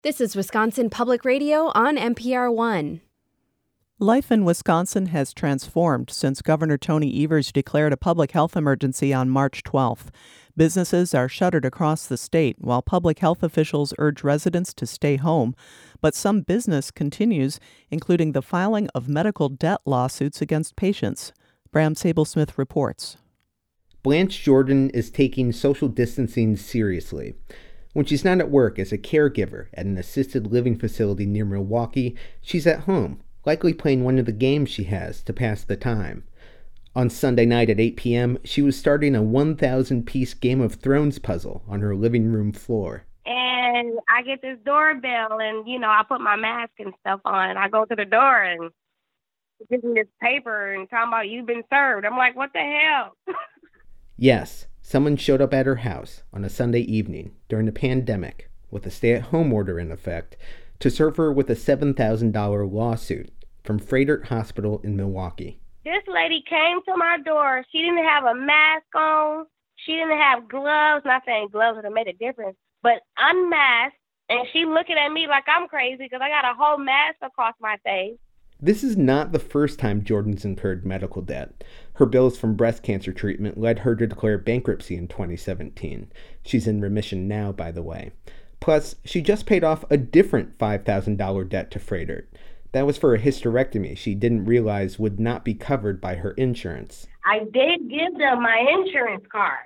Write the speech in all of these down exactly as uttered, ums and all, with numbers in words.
This is Wisconsin Public Radio on N P R One. Life in Wisconsin has transformed since Governor Tony Evers declared a public health emergency on March twelfth. Businesses are shuttered across the state while public health officials urge residents to stay home. But some business continues, including the filing of medical debt lawsuits against patients. Bram Sablesmith reports. Blanche Jordan is taking social distancing seriously. When she's not at work as a caregiver at an assisted living facility near Milwaukee, she's at home, likely playing one of the games she has to pass the time. On Sunday night at eight p.m., she was starting a one thousand piece Game of Thrones puzzle on her living room floor. And I get this doorbell, and, you know, I put my mask and stuff on, and I go to the door, and it gives me this paper and talking about you've been served. I'm like, what the hell? Yes, someone showed up at her house on a Sunday evening during the pandemic with a stay-at-home order in effect to serve her with a seven thousand dollars lawsuit from Froedtert Hospital in Milwaukee. This lady came to my door. She didn't have a mask on. She didn't have gloves. Not saying gloves would have made a difference, but unmasked. And she looking at me like I'm crazy because I got a whole mask across my face. This is not the first time Jordan's incurred medical debt. Her bills from breast cancer treatment led her to declare bankruptcy in twenty seventeen. She's in remission now, by the way. Plus, she just paid off a different five thousand dollars debt to Froedtert. That was for a hysterectomy she didn't realize would not be covered by her insurance. I did give them my insurance card.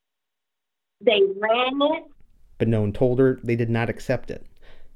They ran it. But no one told her they did not accept it.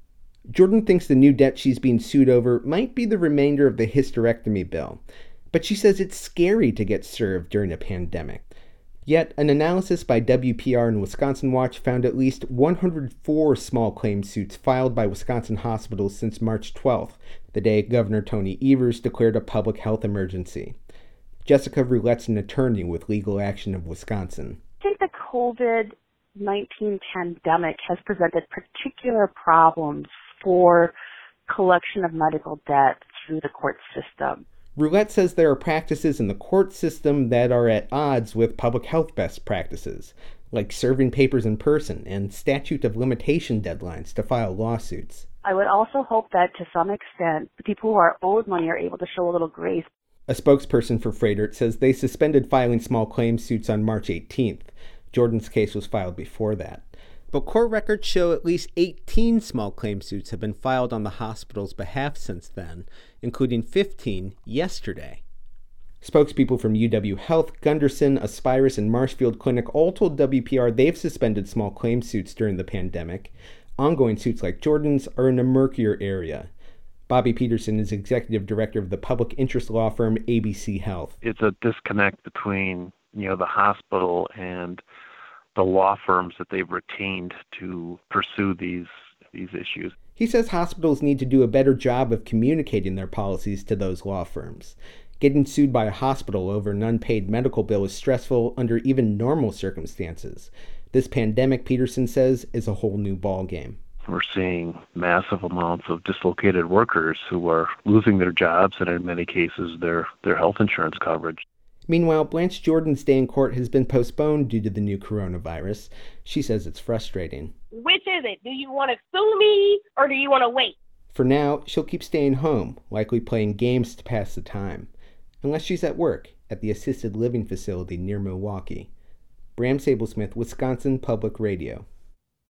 Jordan thinks the new debt she's being sued over might be the remainder of the hysterectomy bill, but she says it's scary to get served during a pandemic. Yet, an analysis by W P R and Wisconsin Watch found at least one hundred four small claim suits filed by Wisconsin hospitals since March twelfth, the day Governor Tony Evers declared a public health emergency. Jessica Roulette's an attorney with Legal Action of Wisconsin. I think the covid nineteen pandemic has presented particular problems for collection of medical debt through the court system. Roulette says there are practices in the court system that are at odds with public health best practices, like serving papers in person and statute of limitation deadlines to file lawsuits. I would also hope that to some extent, the people who are owed money are able to show a little grace. A spokesperson for Froedtert says they suspended filing small claims suits on March eighteenth. Jordan's case was filed before that. But court records show at least eighteen small claim suits have been filed on the hospital's behalf since then, including fifteen yesterday. Spokespeople from U W Health, Gunderson, Aspirus, and Marshfield Clinic all told W P R they've suspended small claim suits during the pandemic. Ongoing suits like Jordan's are in a murkier area. Bobby Peterson is executive director of the public interest law firm A B C Health. It's a disconnect between, you know, the hospital and the law firms that they've retained to pursue these these issues. He says hospitals need to do a better job of communicating their policies to those law firms. Getting sued by a hospital over an unpaid medical bill is stressful under even normal circumstances. This pandemic, Peterson says, is a whole new ballgame. We're seeing massive amounts of dislocated workers who are losing their jobs and in many cases their, their health insurance coverage. Meanwhile, Blanche Jordan's day in court has been postponed due to the new coronavirus. She says it's frustrating. Which is it? Do you want to sue me or do you want to wait? For now, she'll keep staying home, likely playing games to pass the time. Unless she's at work at the assisted living facility near Milwaukee. Bram Sablesmith, Wisconsin Public Radio.